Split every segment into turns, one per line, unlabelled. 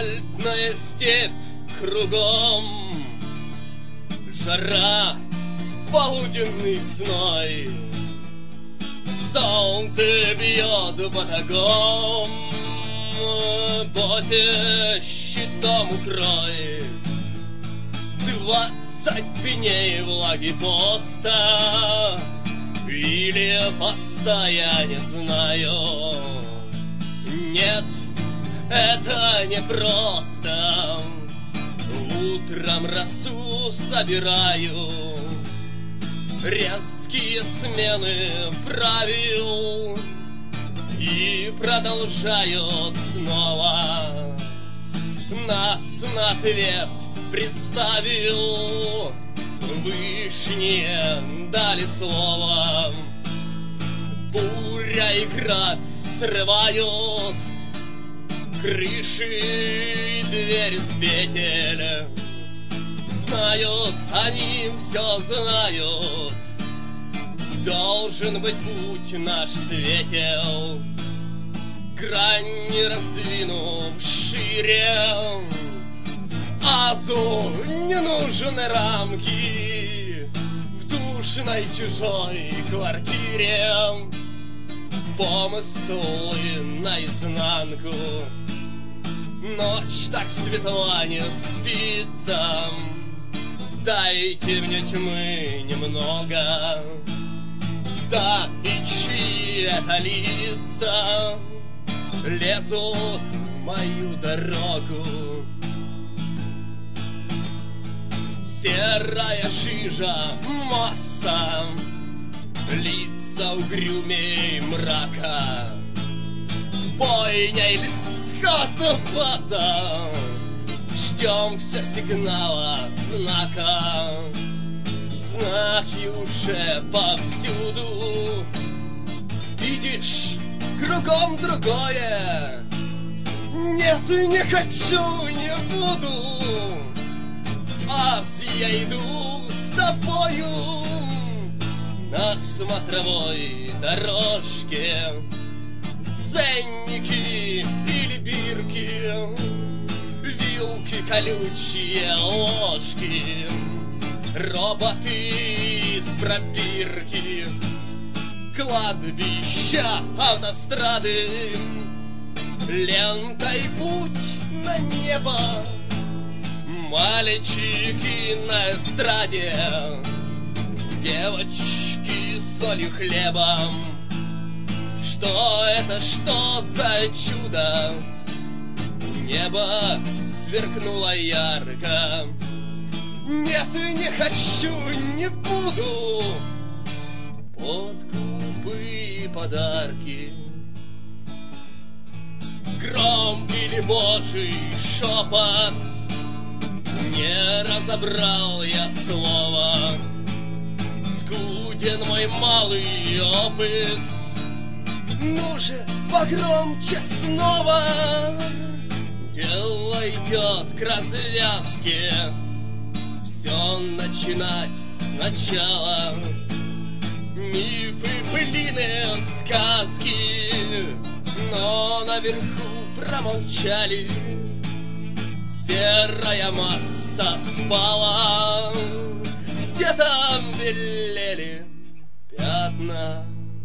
асфальтная степь кругом, жара, полуденный зной, солнце бьет батагом, боте щитом укрой. 20 дней влаги поста или поста, я не знаю. Нет, это не просто. Утром росу собираю, резкие смены правил, и продолжают снова. Нас на ответ приставил, вышние дали слово. Буря и град срывают крыши, двери с петель. Знают, они все знают, должен быть путь наш светел. Грань не раздвинув шире, азу не нужны рамки в душной чужой квартире. Помыслы наизнанку, ночь так светла не спится. Дайте мне тьмы немного, да и чьи это лица лезут в мою дорогу. Серая жижа, масса, лица угрюмей мрака. Бойня или скотобаза, ждем все сигнала, знака. Знаки уже повсюду, видишь, кругом другое. Нет, не хочу, не буду, аз я иду с тобою на смотровой дорожке. Ценники или бирки, вилки, колючие ложки, роботы из пробирки, кладбища, автострады, лентой путь на небо, мальчики на эстраде, девочки с солью хлебом. Что это, что за чудо? Небо сверкнуло ярко. Нет, не хочу, не буду. Подкупы и подарки, гром или божий шепот, не разобрал я слова. Скуден мой малый опыт, ну же, погромче снова. Дело идет к развязке, все начинать сначала. Мифы, былины, сказки, но наверху промолчали. Серая масса спала, где там белели пятна.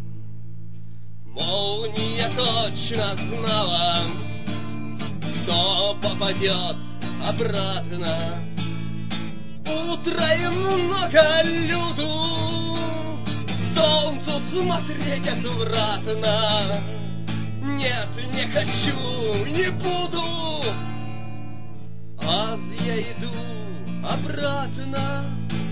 Молния точно знала, кто попадет обратно. Утро и много люду, солнцу смотреть отвратно. Нет, не хочу, не буду, аз я иду обратно.